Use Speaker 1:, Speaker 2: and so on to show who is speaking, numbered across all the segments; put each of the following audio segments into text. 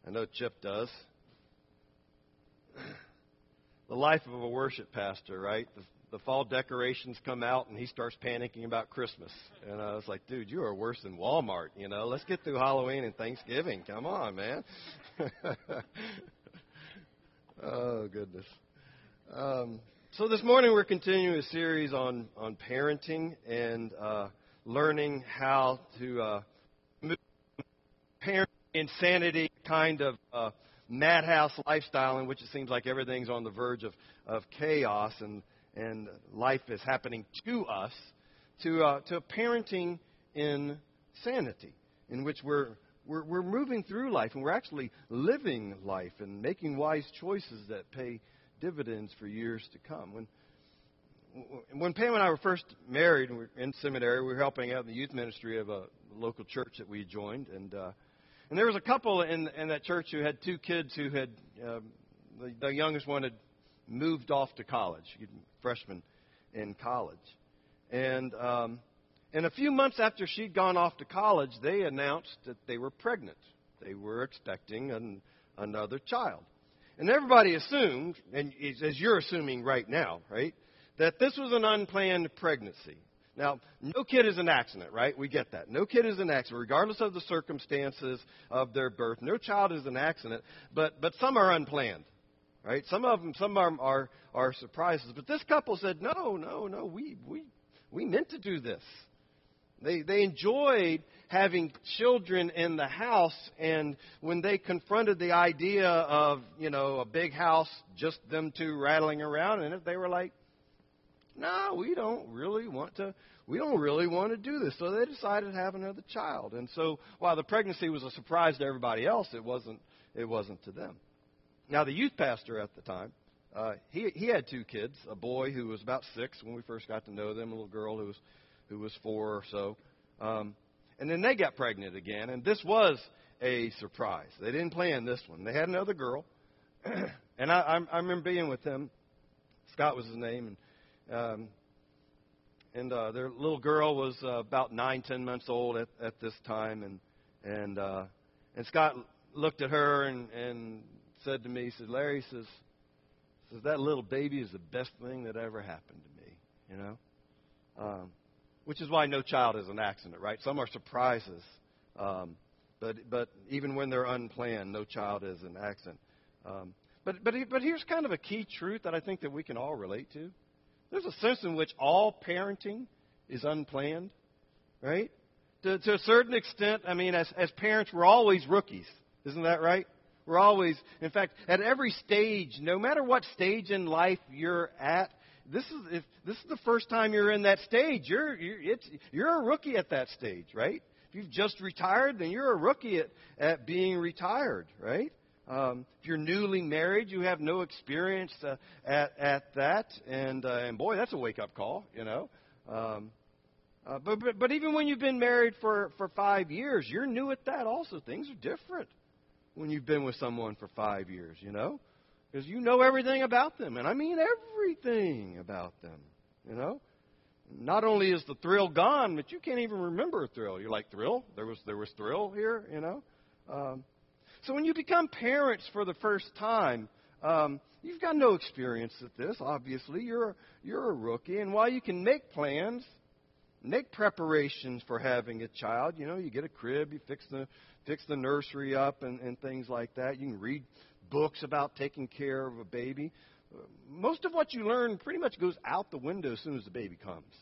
Speaker 1: I know Chip does. The life of a worship pastor, right? The fall decorations come out, and he starts panicking about Christmas. And I was like, dude, you are worse than Walmart. Let's get through Halloween and Thanksgiving. Come on, man. Oh, goodness. So this morning we're continuing a series on parenting and learning how to move parent insanity kind of madhouse lifestyle in which it seems like everything's on the verge of chaos and life is happening to us, to parenting in sanity, in which we're moving through life and we're actually living life and making wise choices that pay dividends for years to come. When Pam and I were first married and we were in seminary, we were helping out in the youth ministry of a local church that we joined, and there was a couple in that church who had two kids who had the youngest one had moved off to college, freshman in college, and a few months after she'd gone off to college, they announced that they were pregnant. They were expecting another child. And everybody assumed, and as you're assuming right now, right, that this was an unplanned pregnancy. Now, no kid is an accident, right? We get that. No kid is an accident, regardless of the circumstances of their birth. No child is an accident, but some are unplanned, right? Some are surprises. But this couple said, no, we meant to do this. They enjoyed having children in the house, and when they confronted the idea of, a big house, just them two rattling around in it, they were like, no, we don't really want to do this. So they decided to have another child. And so while the pregnancy was a surprise to everybody else, it wasn't to them. Now, the youth pastor at the time, he had two kids, a boy who was about 6 when we first got to know them, a little girl who was 4 or so. And then they got pregnant again, and this was a surprise. They didn't plan this one. They had another girl, and I remember being with them. Scott was his name, and their little girl was about 9-10 months old at this time, and Scott looked at her and said to me, he said, Larry, says that little baby is the best thing that ever happened to me, which is why no child is an accident, right? Some are surprises, but even when they're unplanned, no child is an accident. But here's kind of a key truth that I think that we can all relate to. There's a sense in which all parenting is unplanned, right? To a certain extent, I mean, as parents, we're always rookies. Isn't that right? We're always, in fact, at every stage, no matter what stage in life you're at, this is the first time you're in that stage. You're a rookie at that stage, right? If you've just retired, then you're a rookie at being retired, right? If you're newly married, you have no experience at that, and boy, that's a wake-up call, But even when you've been married for 5 years, you're new at that also. Things are different when you've been with someone for 5 years, because you know everything about them, and I mean everything about them, Not only is the thrill gone, but you can't even remember a thrill. You're like, thrill? There was thrill here, So when you become parents for the first time, you've got no experience at this. Obviously, you're a rookie, and while you can make plans, make preparations for having a child, you get a crib, you fix the nursery up, and things like that. You can read books about taking care of a baby. Most of what you learn pretty much goes out the window as soon as the baby comes,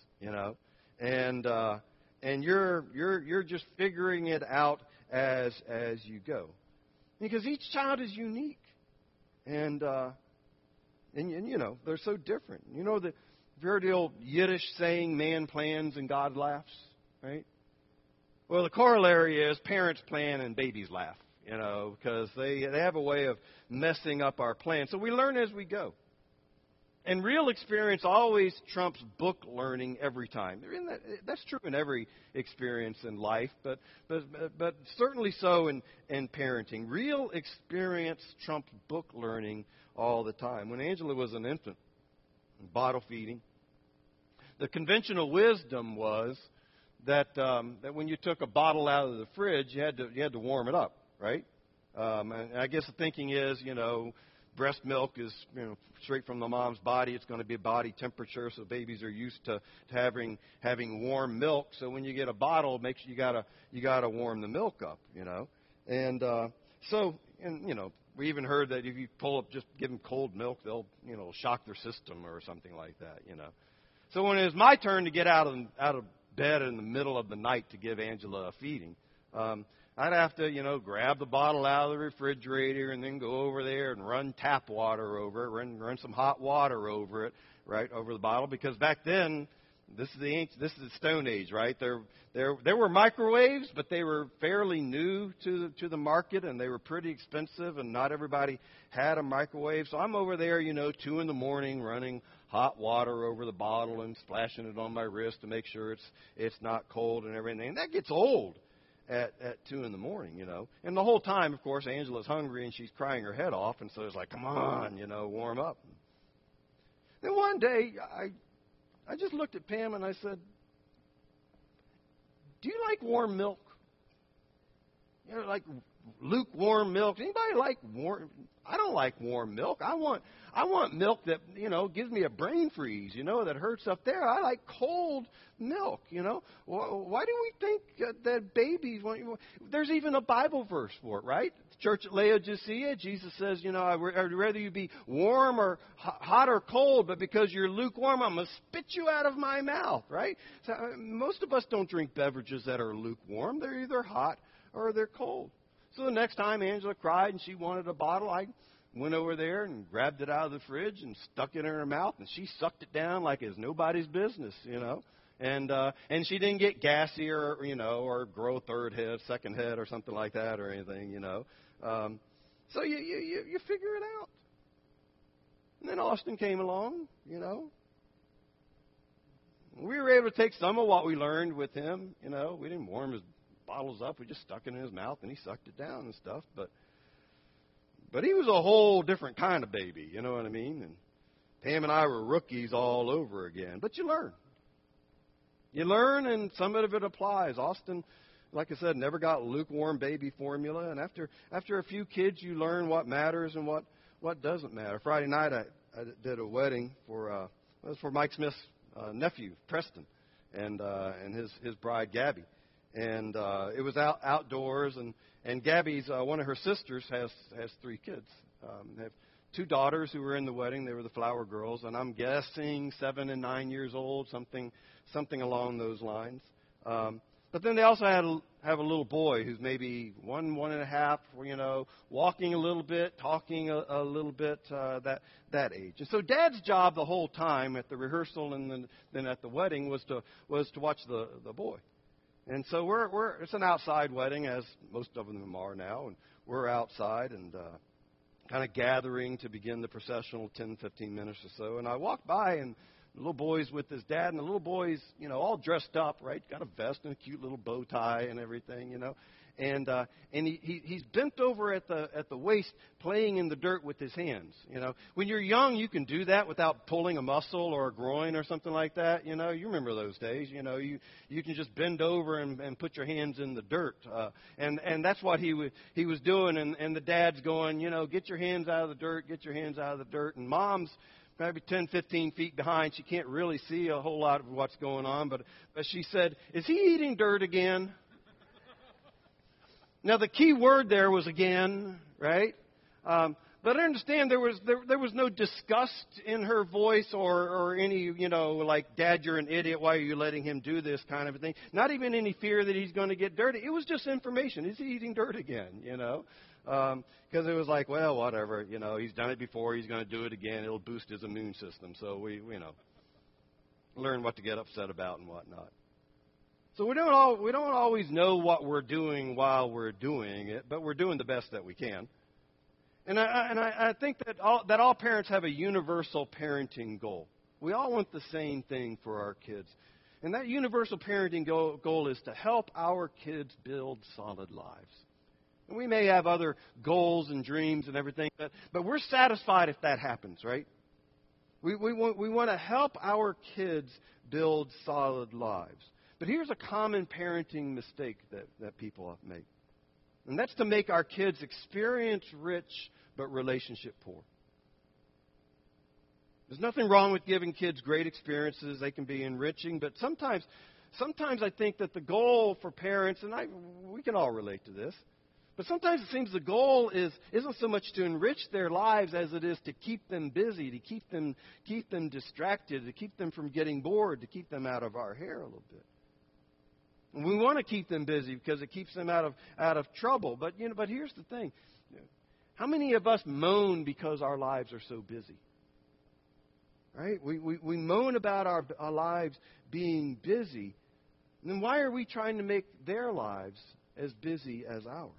Speaker 1: and you're just figuring it out as you go. Because each child is unique, and they're so different. You've heard the old Yiddish saying, "Man plans and God laughs," right? Well, the corollary is parents plan and babies laugh, because they have a way of messing up our plans. So we learn as we go. And real experience always trumps book learning every time. That's true in every experience in life, but certainly so in parenting. Real experience trumps book learning all the time. When Angela was an infant, bottle feeding, the conventional wisdom was that when you took a bottle out of the fridge, you had to warm it up, right? And I guess the thinking is, breast milk is, straight from the mom's body. It's going to be body temperature, so babies are used to having warm milk. So when you get a bottle, make sure you gotta warm the milk up, And we even heard that if you just give them cold milk, they'll, shock their system or something like that, So when it was my turn to get out of bed in the middle of the night to give Angela a feeding, I'd have to, grab the bottle out of the refrigerator and then go over there and run tap water over it, run some hot water over it, right, over the bottle. Because back then, this is the Stone Age, right? There were microwaves, but they were fairly new to the market, and they were pretty expensive, and not everybody had a microwave. So I'm over there, 2 a.m, running hot water over the bottle and splashing it on my wrist to make sure it's not cold and everything. And that gets old at 2 a.m, And the whole time, of course, Angela's hungry and she's crying her head off, and so it's like, come on, warm up. Then one day, I just looked at Pam and I said, do you like warm milk? Like lukewarm milk. Anybody like warm? I don't like warm milk. I want milk that, gives me a brain freeze, that hurts up there. I like cold milk, Why do we think that babies want? There's even a Bible verse for it, right? Church at Laodicea, Jesus says, I'd rather you be warm or hot or cold, but because you're lukewarm, I'm going to spit you out of my mouth, right? So most of us don't drink beverages that are lukewarm. They're either hot or they're cold. So the next time Angela cried and she wanted a bottle, I went over there and grabbed it out of the fridge and stuck it in her mouth, and she sucked it down like it's nobody's business, And she didn't get gassy or grow a third head, second head, or something like that or anything, So you figure it out. And then Austin came along, We were able to take some of what we learned with him, We didn't warm his bottles up. We just stuck it in his mouth, and he sucked it down and stuff. But he was a whole different kind of baby, you know what I mean? And Pam and I were rookies all over again. But you learn. You learn, and some of it applies. Austin, like I said, never got lukewarm baby formula. And after a few kids, you learn what matters and what doesn't matter. Friday night, I did a wedding for Mike Smith's nephew, Preston, and his bride, Gabby. And it was outdoors, and Gabby's one of her sisters has 3 kids. They have 2 daughters who were in the wedding. They were the flower girls, and I'm guessing 7 and 9 years old, something along those lines. But then they also have a little boy who's maybe 1.5, walking a little bit, talking a little bit, that age. And so Dad's job the whole time at the rehearsal and then at the wedding was to watch the boy. And so it's an outside wedding, as most of them are now, and we're outside and kind of gathering to begin the processional 10, 15 minutes or so. And I walked by, and the little boy's with his dad, and the little boy's, all dressed up, right? Got a vest and a cute little bow tie and everything, And he's bent over at the waist, playing in the dirt with his hands. When you're young, you can do that without pulling a muscle or a groin or something like that. You remember those days. You can just bend over and put your hands in the dirt. And that's what he was doing. And the dad's going, get your hands out of the dirt, get your hands out of the dirt. And Mom's maybe 10, 15 feet behind. She can't really see a whole lot of what's going on. But she said, "Is he eating dirt again?" Now, the key word there was again, right? But I understand there was no disgust in her voice or any, like, "Dad, you're an idiot. Why are you letting him do this?" kind of a thing. Not even any fear that he's going to get dirty. It was just information. Is he eating dirt again, Because it was like, well, whatever. He's done it before. He's going to do it again. It'll boost his immune system. So we learn what to get upset about and whatnot. So we don't always know what we're doing while we're doing it, but we're doing the best that we can. And I think that all parents have a universal parenting goal. We all want the same thing for our kids. And that universal parenting goal is to help our kids build solid lives. And we may have other goals and dreams and everything, but we're satisfied if that happens, right? We want to help our kids build solid lives. But here's a common parenting mistake that people make. And that's to make our kids experience rich but relationship poor. There's nothing wrong with giving kids great experiences. They can be enriching, but sometimes I think that the goal for parents, and we can all relate to this, but sometimes it seems the goal isn't so much to enrich their lives as it is to keep them busy, to keep them distracted, to keep them from getting bored, to keep them out of our hair a little bit. And we want to keep them busy because it keeps them out of trouble. But here's the thing: how many of us moan because our lives are so busy? Right? We moan about our lives being busy. And then why are we trying to make their lives as busy as ours?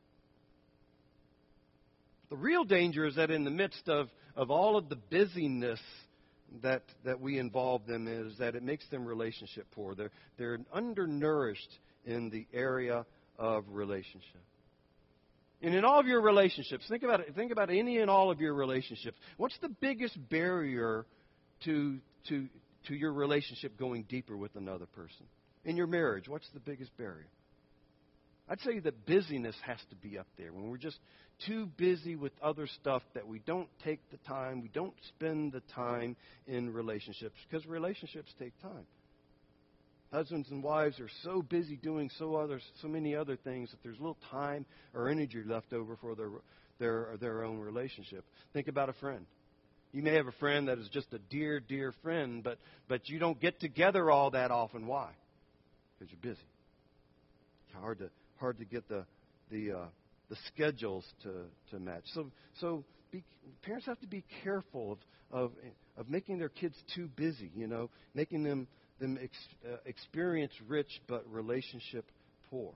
Speaker 1: The real danger is that in the midst of all of the busyness that we involve them in, is that it makes them relationship poor. They're undernourished in the area of relationship. And in all of your relationships, think about any and all of your relationships. What's the biggest barrier to your relationship going deeper with another person? In your marriage, what's the biggest barrier? I'd say that busyness has to be up there. When we're just too busy with other stuff that we don't take the time, we don't spend the time in relationships, because relationships take time. Husbands and wives are so busy doing so many other things that there's little time or energy left over for their own relationship. Think about a friend. You may have a friend that is just a dear, dear friend, but you don't get together all that often. Why? Because you're busy. It's hard to get the schedules to match. So parents have to be careful of making their kids too busy. Making them experience rich but relationship poor.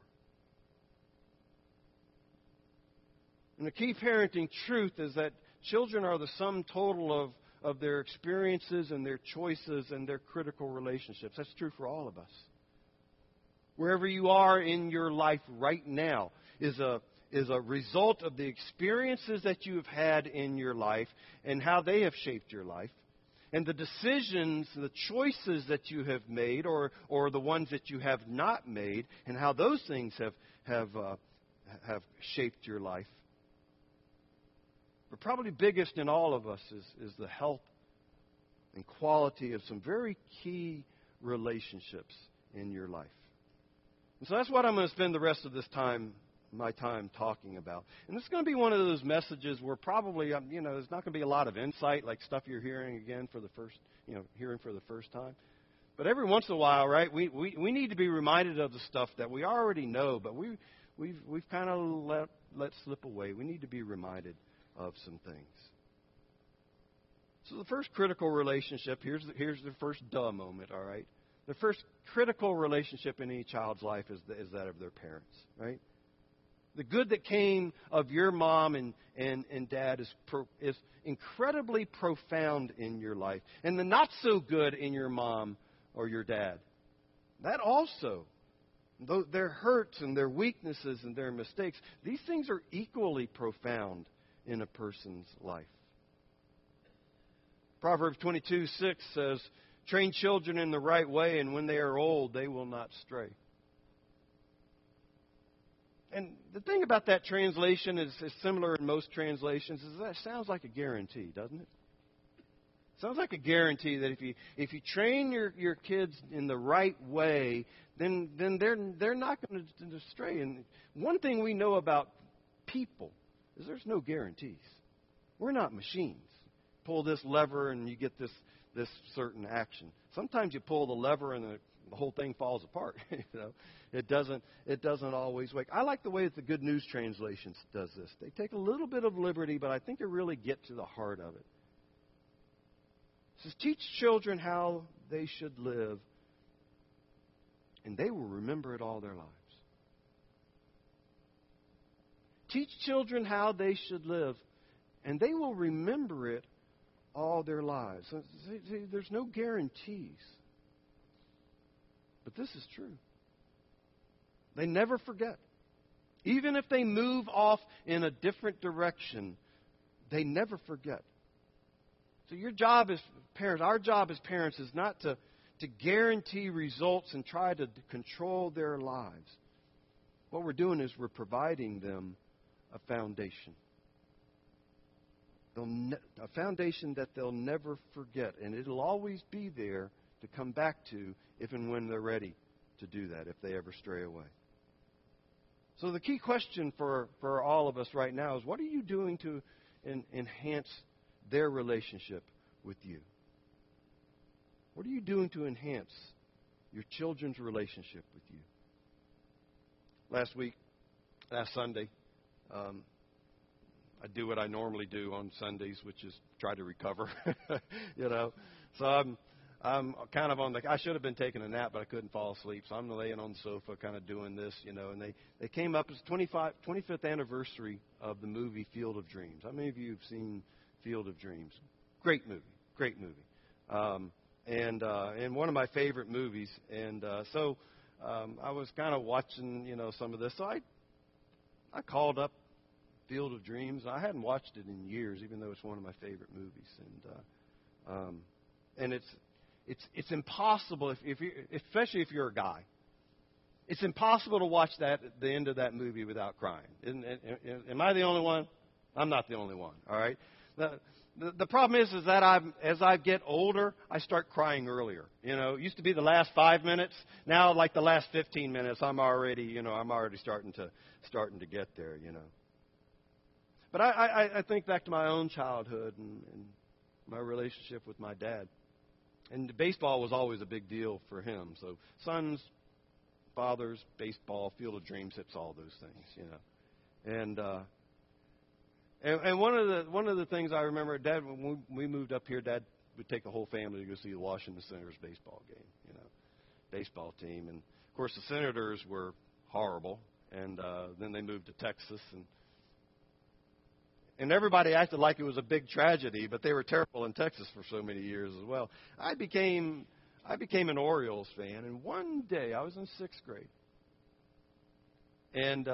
Speaker 1: And the key parenting truth is that children are the sum total of their experiences and their choices and their critical relationships. That's true for all of us. Wherever you are in your life right now is a result of the experiences that you have had in your life and how they have shaped your life, and the decisions, the choices that you have made, or the ones that you have not made, and how those things have shaped your life. But probably biggest in all of us is the health and quality of some very key relationships in your life. And so that's what I'm going to spend the rest of my time talking about. And this is going to be one of those messages where probably, there's not going to be a lot of insight, like stuff you're hearing again for the first time. But every once in a while, right, we need to be reminded of the stuff that we already know, but we've kind of let slip away. We need to be reminded of some things. So the first critical relationship, here's the first duh moment, all right? The first critical relationship in any child's life is that of their parents, right? The good that came of your mom and dad is incredibly profound in your life. And the not so good in your mom or your dad, that also, their hurts and their weaknesses and their mistakes, these things are equally profound in a person's life. Proverbs 22:6 says, "Train children in the right way, and when they are old, they will not stray." And the thing about that translation is similar in most translations, is that it sounds like a guarantee, doesn't it? It sounds like a guarantee that if you train your kids in the right way, then they're not going to stray. And one thing we know about people is there's no guarantees. We're not machines. Pull this lever and you get this certain action. Sometimes you pull the lever and the whole thing falls apart. It doesn't always work. I like the way that the Good News Translation does this. They take a little bit of liberty, but I think they really get to the heart of it. It says, "Teach children how they should live, and they will remember it all their lives." Teach children how they should live, and they will remember it all their lives. See, there's no guarantees. But this is true. They never forget. Even if they move off in a different direction, they never forget. So your job as parents, our job as parents, is not to guarantee results and try to control their lives. what we're doing is we're providing them a foundation. A foundation that they'll never forget. And it'll always be there to come back to if and when they're ready to do that, if they ever stray away. So the key question for all of us right now is, what are you doing to enhance their relationship with you? What are you doing to enhance your children's relationship with you? Last Sunday, I do what I normally do on Sundays, which is try to recover, So I'm kind of I should have been taking a nap, but I couldn't fall asleep. So I'm laying on the sofa kind of doing this, and they came up. It's 25th anniversary of the movie Field of Dreams. How many of you have seen Field of Dreams? Great movie. And one of my favorite movies. And so I was kind of watching, some of this. So I called up Field of Dreams. I hadn't watched it in years, even though it's one of my favorite movies. And it's impossible especially if you're a guy. It's impossible to watch the end of that movie without crying. Am I the only one? I'm not the only one. All right. The problem is that as I get older, I start crying earlier. It used to be the last 5 minutes. Now, like the last 15 minutes, I'm already starting to get there. But I think back to my own childhood and my relationship with my dad. And baseball was always a big deal for him. So sons, fathers, baseball, Field of Dreams hits all those things, And one of the things I remember, Dad, when we moved up here, Dad would take the whole family to go see the Washington Senators baseball game, baseball team. And, of course, the Senators were horrible. And then they moved to Texas. And everybody acted like it was a big tragedy, but they were terrible in Texas for so many years as well. I became an Orioles fan. And one day, I was in 6th grade. And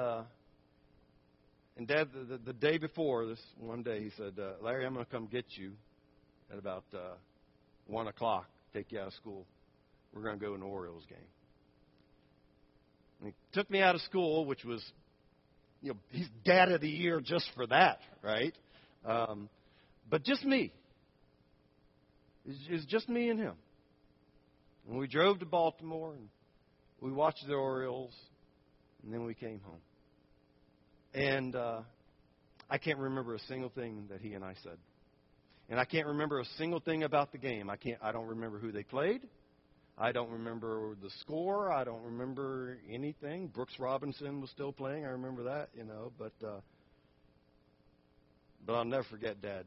Speaker 1: Dad, the day before this, one day, he said, Larry, I'm going to come get you at about 1 o'clock, take you out of school. We're going to go to an Orioles game. And he took me out of school, which was, he's Dad of the Year just for that, right? But just me. It's just me and him. And we drove to Baltimore, and we watched the Orioles, and then we came home. And I can't remember a single thing that he and I said. And I can't remember a single thing about the game. I don't remember who they played. I don't remember the score. I don't remember anything. Brooks Robinson was still playing. I remember that, But I'll never forget Dad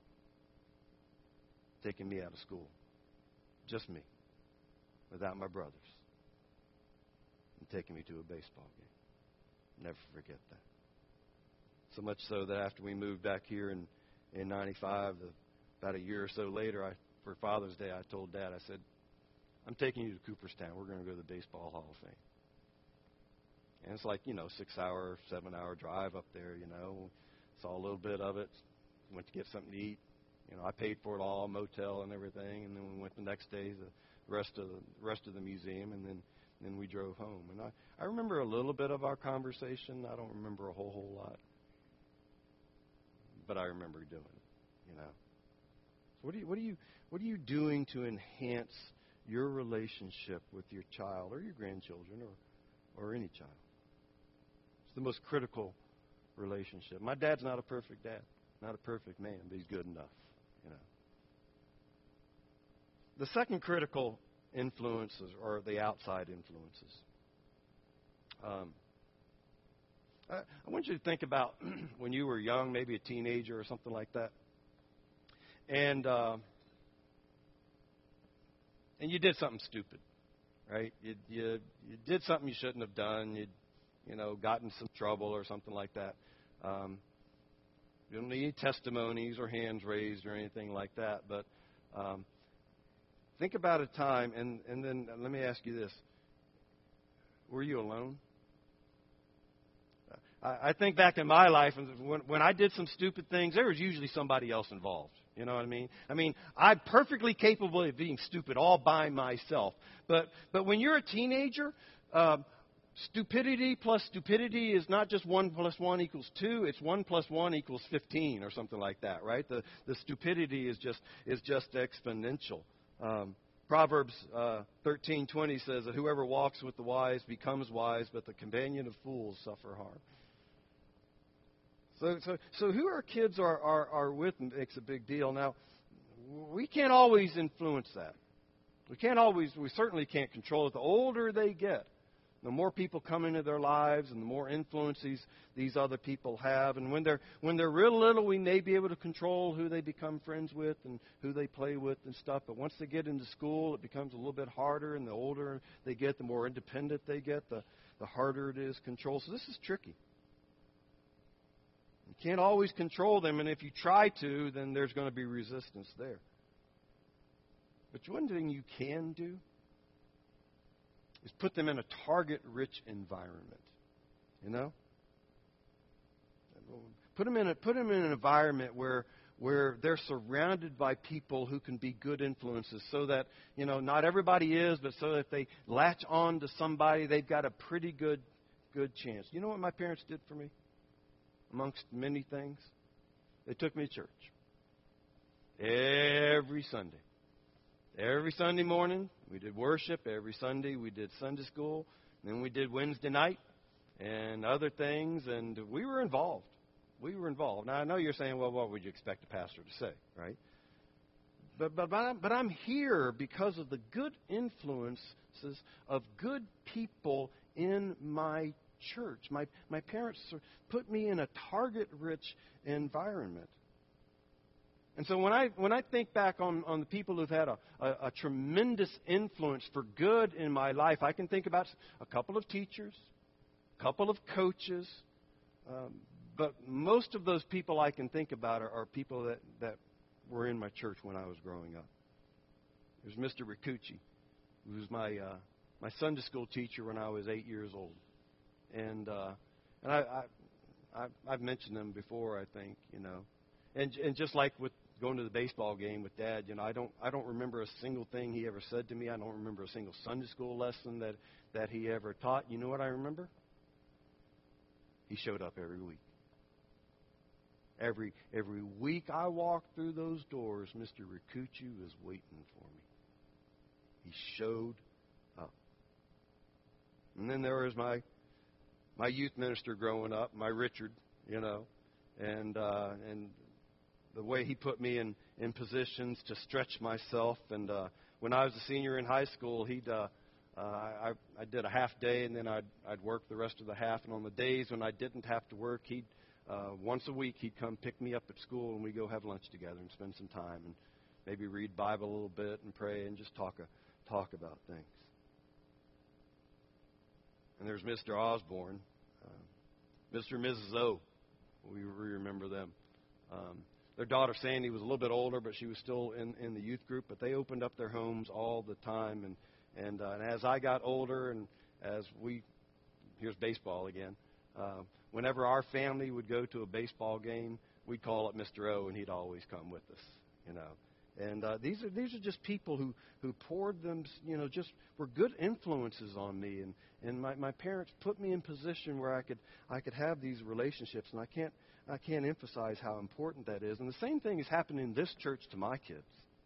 Speaker 1: taking me out of school. Just me. Without my brothers. And taking me to a baseball game. Never forget that. So much so that after we moved back here in 95, about a year or so later, for Father's Day, I told Dad, I said, I'm taking you to Cooperstown. We're going to go to the Baseball Hall of Fame. And it's like, 6-hour, 7-hour drive up there, Saw a little bit of it. Went to get something to eat. I paid for it all, motel and everything. And then we went the next day, the rest of the museum, and then we drove home. And I remember a little bit of our conversation. I don't remember a whole lot. But I remember doing it, So what are you doing to enhance your relationship with your child or your grandchildren or any child? It's the most critical relationship. My dad's not a perfect dad, not a perfect man, but he's good enough, The second critical influences are the outside influences. I want you to think about when you were young, maybe a teenager or something like that, and you did something stupid, right? You did something you shouldn't have done. You'd got in some trouble or something like that. You don't need testimonies or hands raised or anything like that, but think about a time, and then let me ask you this. Were you alone? I think back in my life, and when I did some stupid things, there was usually somebody else involved. You know what I mean? I'm perfectly capable of being stupid all by myself. But when you're a teenager, Stupidity plus stupidity is not just 1 plus 1 equals 2. It's 1 plus 1 equals 15 or something like that, right? The stupidity is just exponential. Proverbs 13:20 says that whoever walks with the wise becomes wise, but the companion of fools suffer harm. So who our kids are with makes a big deal. Now, we can't always influence that. We certainly can't control it. The older they get, the more people come into their lives and the more influence these other people have. And when they're real little, we may be able to control who they become friends with and who they play with and stuff. But once they get into school, it becomes a little bit harder. And the older they get, the more independent they get, the harder it is to control. So this is tricky. You can't always control them. And if you try to, then there's going to be resistance there. But one thing you can do is put them in a target-rich environment. You know, put them in an environment where they're surrounded by people who can be good influences, so that not everybody is, but so that if they latch on to somebody, they've got a pretty good chance. You know what my parents did for me? Amongst many things, they took me to church every Sunday. Every Sunday morning, we did worship. Every Sunday, we did Sunday school. And then we did Wednesday night and other things, and we were involved. Now, I know you're saying, well, what would you expect a pastor to say, right? But I'm here because of the good influences of good people in my church. My parents put me in a target-rich environment. And so when I think back on the people who've had a tremendous influence for good in my life, I can think about a couple of teachers, a couple of coaches, but most of those people I can think about are people that were in my church when I was growing up. There's Mr. Ricucci, who was my Sunday school teacher when I was 8 years old, and I've mentioned them before, I think, and just like with going to the baseball game with Dad, I don't remember a single thing he ever said to me. I don't remember a single Sunday school lesson that he ever taught. You know what I remember? He showed up every week. Every week I walked through those doors, Mr. Ricucci was waiting for me. He showed up. And then there was my youth minister growing up, my Richard, and the way he put me in positions to stretch myself. And when I was a senior in high school, I did a half day, and then I'd work the rest of the half. And on the days when I didn't have to work, once a week he'd come pick me up at school, and we'd go have lunch together and spend some time and maybe read Bible a little bit and pray and just talk about things. And there's Mr. Osborne, Mr. and Mrs. O. We remember them. Their daughter, Sandy, was a little bit older, but she was still in the youth group. But they opened up their homes all the time. And as I got older, and here's baseball again, whenever our family would go to a baseball game, we'd call up Mr. O, and he'd always come with us, And these are just people who poured them, just were good influences on me. And my parents put me in position where I could have these relationships, and I can't emphasize how important that is. And the same thing is happening in this church to my kids.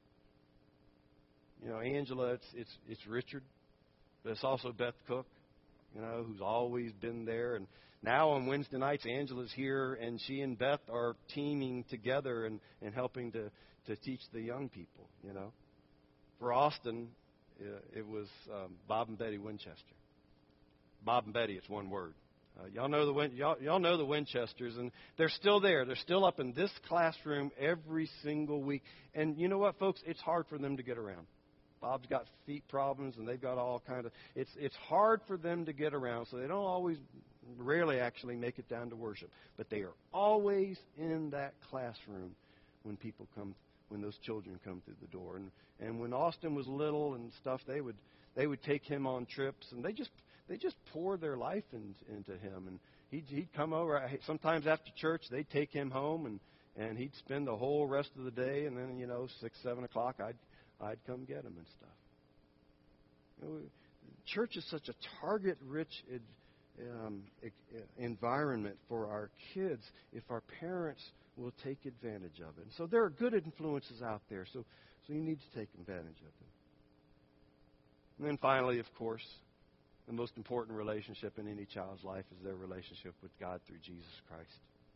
Speaker 1: Angela, it's Richard, but it's also Beth Cook, who's always been there. And now on Wednesday nights, Angela's here, and she and Beth are teaming together and helping to teach the young people, For Austin, it was Bob and Betty Winchester. Bob and Betty, it's one word. Y'all know the Winchesters, and they're still there. They're still up in this classroom every single week. And you know what, folks? It's hard for them to get around. Bob's got feet problems, and they've got all kind of. It's hard for them to get around, so they rarely actually make it down to worship. But they are always in that classroom when those children come through the door. And when Austin was little and stuff, they would take him on trips, and they just poured their life into him. And he'd come over. Sometimes after church, they'd take him home, and he'd spend the whole rest of the day. And then 6, 7 o'clock, I'd come get him and stuff. Church is such a target-rich environment for our kids if our parents will take advantage of it. And so there are good influences out there, so you need to take advantage of them. And then finally, of course, the most important relationship in any child's life is their relationship with God through Jesus Christ.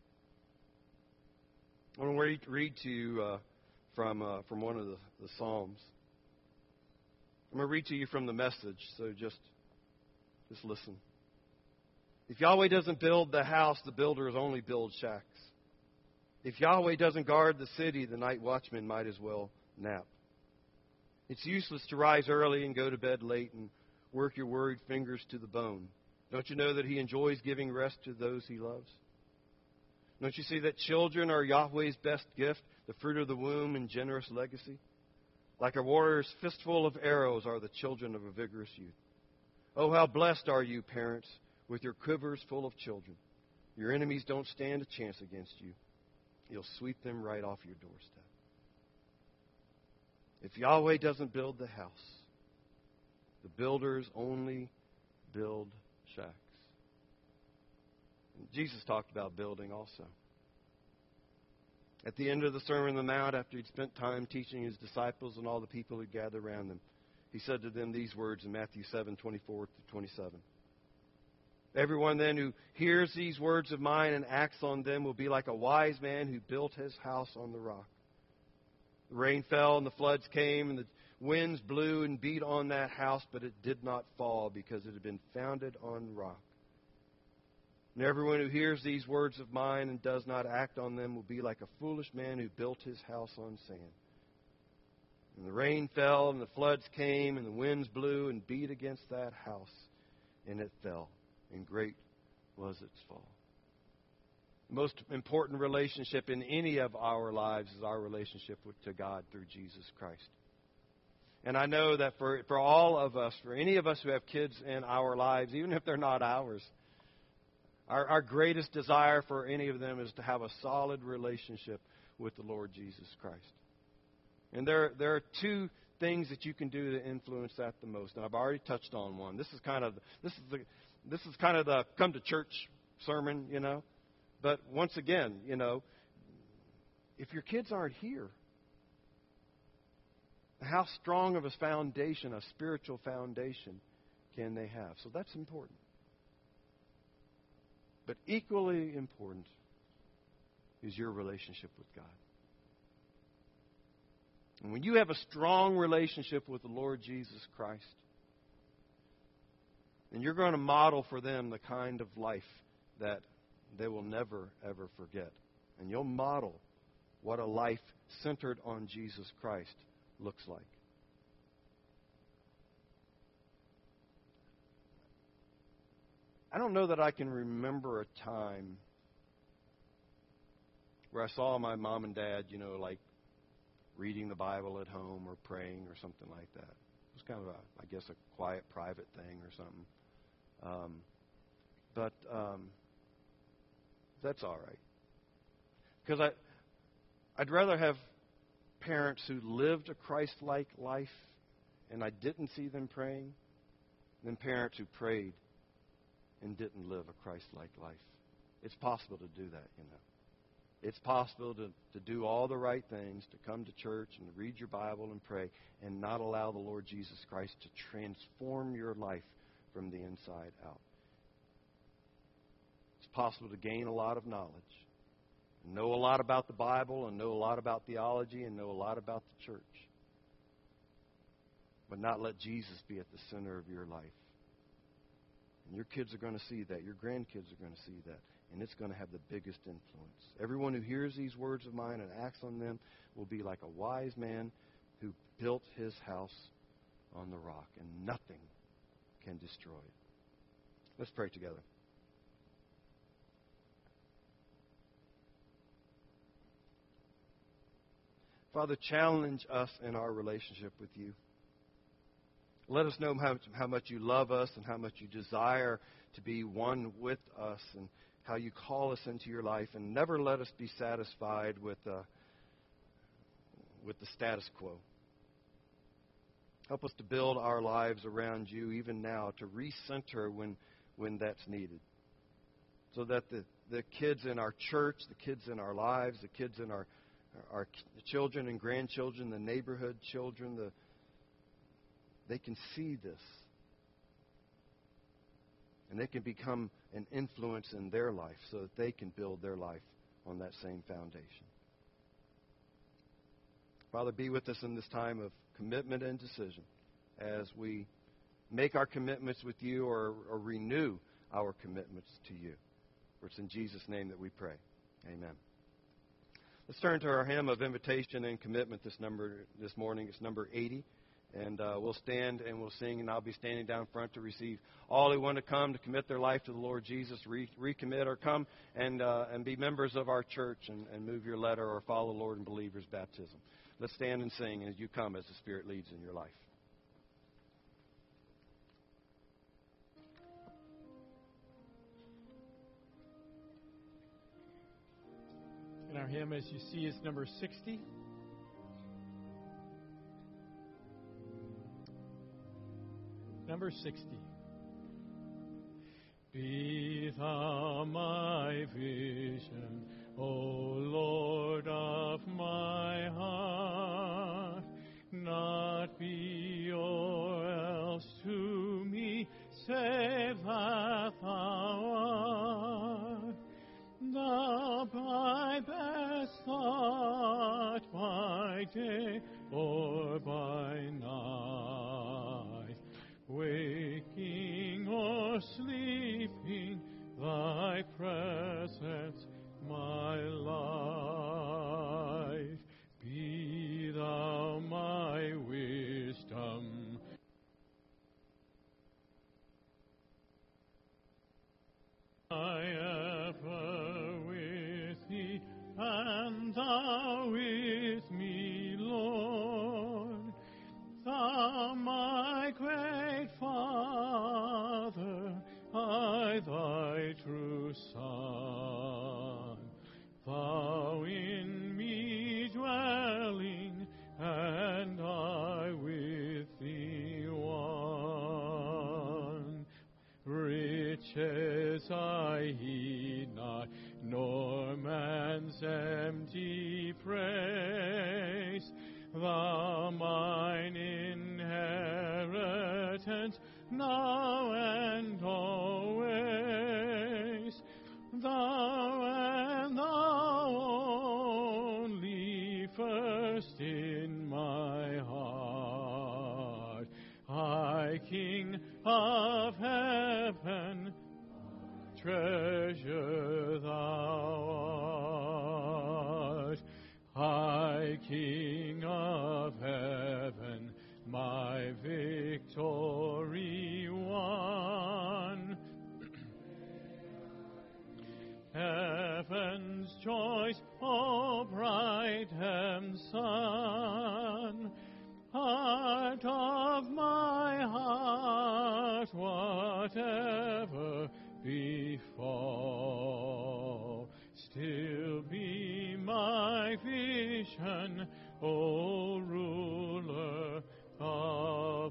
Speaker 1: I want to read to you from one of the Psalms. I'm going to read to you from the Message, so just listen. If Yahweh doesn't build the house, the builders only build shacks. If Yahweh doesn't guard the city, the night watchman might as well nap. It's useless to rise early and go to bed late and work your worried fingers to the bone. Don't you know that He enjoys giving rest to those He loves? Don't you see that children are Yahweh's best gift, the fruit of the womb and generous legacy? Like a warrior's fistful of arrows are the children of a vigorous youth. Oh, how blessed are you, parents, with your quivers full of children. Your enemies don't stand a chance against you. You'll sweep them right off your doorstep. If Yahweh doesn't build the house, the builders only build shacks. And Jesus talked about building also. At the end of the Sermon on the Mount, after he'd spent time teaching his disciples and all the people who gathered around them, he said to them these words in Matthew 7:24-27. Everyone then who hears these words of mine and acts on them will be like a wise man who built his house on the rock. The rain fell and the floods came and the winds blew and beat on that house, but it did not fall because it had been founded on rock. And everyone who hears these words of mine and does not act on them will be like a foolish man who built his house on sand. And the rain fell and the floods came and the winds blew and beat against that house, and it fell, and great was its fall. The most important relationship in any of our lives is our relationship to God through Jesus Christ. And I know that for all of us, for any of us who have kids in our lives, even if they're not ours, our greatest desire for any of them is to have a solid relationship with the Lord Jesus Christ. And there are two things that you can do to influence that the most. And I've already touched on one. This is kind of the come to church sermon, you know. But once again, you know, if your kids aren't here, how strong of a foundation, a spiritual foundation, can they have? So that's important. But equally important is your relationship with God. And when you have a strong relationship with the Lord Jesus Christ, then you're going to model for them the kind of life that they will never, ever forget. And you'll model what a life centered on Jesus Christ looks like. I don't know that I can remember a time where I saw my mom and dad, you know, like reading the Bible at home or praying or something like that. It was kind of, I guess, a quiet, private thing or something. But that's all right. Because I'd rather have parents who lived a Christ-like life and I didn't see them praying than parents who prayed and didn't live a Christ-like life. It's possible to do that, you know. It's possible to do all the right things, to come to church and read your Bible and pray, and not allow the Lord Jesus Christ to transform your life from the inside out. It's possible to gain a lot of knowledge, know a lot about the Bible, and know a lot about theology, and know a lot about the church, but not let Jesus be at the center of your life. And your kids are going to see that. Your grandkids are going to see that. And it's going to have the biggest influence. Everyone who hears these words of mine and acts on them will be like a wise man who built his house on the rock, and nothing can destroy it. Let's pray together. Father, challenge us in our relationship with you. Let us know how much you love us and how much you desire to be one with us, and how you call us into your life, and never let us be satisfied with the status quo. Help us to build our lives around you even now, to recenter when when that's needed. So that the kids in our church, the kids in our lives, the kids in our children and grandchildren, the neighborhood children, they can see this. And they can become an influence in their life so that they can build their life on that same foundation. Father, be with us in this time of commitment and decision as we make our commitments with you or renew our commitments to you. For it's in Jesus' name that we pray. Amen. Let's turn to our hymn of invitation and commitment this morning. It's number 80. And we'll stand and we'll sing, and I'll be standing down front to receive all who want to come to commit their life to the Lord Jesus, recommit, or come and be members of our church and move your letter or follow Lord and believers' baptism. Let's stand and sing as you come as the Spirit leads in your life.
Speaker 2: And our hymn, as you see, is number 60. Number 60. Be thou my vision, O Lord of my heart, not be or else to me, save that thou art. Thou my best thought by day or by night, waking or sleeping, thy presence my life. Be thou my wisdom, I ever with thee, and thou with me, Lord. Thou my great Father, I thy true Son. Thou in me dwelling, and I with thee one. Riches I heed not, nor man's empty praise. Thou mine inheritance, now and always. Thou and thou only, first in my heart. High King of heaven, treasure thou art. High King of heaven, my victory won. Heaven's joys, O bright sun, heart of my heart, whatever befall, still be my vision, O ruler of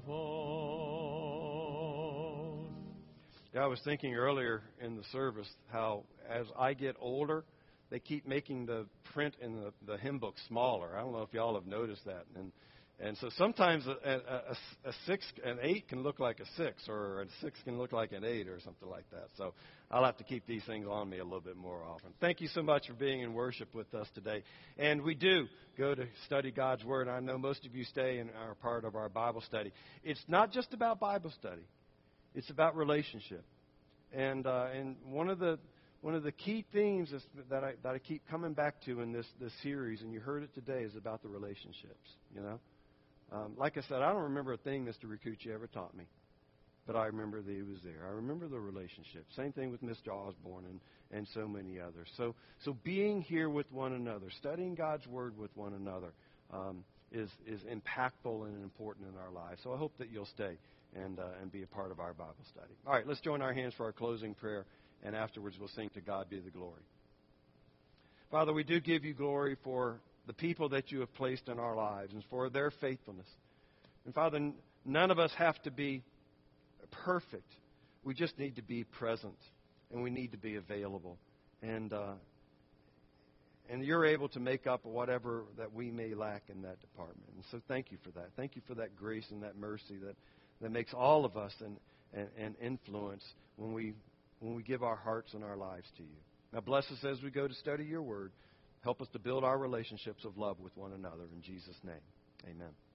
Speaker 2: all.
Speaker 1: Yeah, I was thinking earlier in the service how as I get older, they keep making the print in the hymn book smaller. I don't know if y'all have noticed that. And so sometimes a 6, an 8 can look like a 6, or a 6 can look like an 8 or something like that. So I'll have to keep these things on me a little bit more often. Thank you so much for being in worship with us today. And we do go to study God's Word. I know most of you stay and are part of our Bible study. It's not just about Bible study. It's about relationship. And one of the key themes that I keep coming back to in this series, and you heard it today, is about the relationships, you know. Like I said, I don't remember a thing Mr. Ricucci ever taught me, but I remember that he was there. I remember the relationship. Same thing with Mr. Osborne and so many others. So being here with one another, studying God's Word with one another is impactful and important in our lives. So I hope that you'll stay and be a part of our Bible study. All right, let's join our hands for our closing prayer, and afterwards we'll sing "To God Be the Glory." Father, we do give you glory for the people that you have placed in our lives and for their faithfulness. And Father, none of us have to be perfect. We just need to be present, and we need to be available. And you're able to make up whatever that we may lack in that department. And so thank you for that. Thank you for that grace and that mercy that makes all of us an influence when we give our hearts and our lives to you. Now bless us as we go to study your word. Help us to build our relationships of love with one another. In Jesus' name, amen.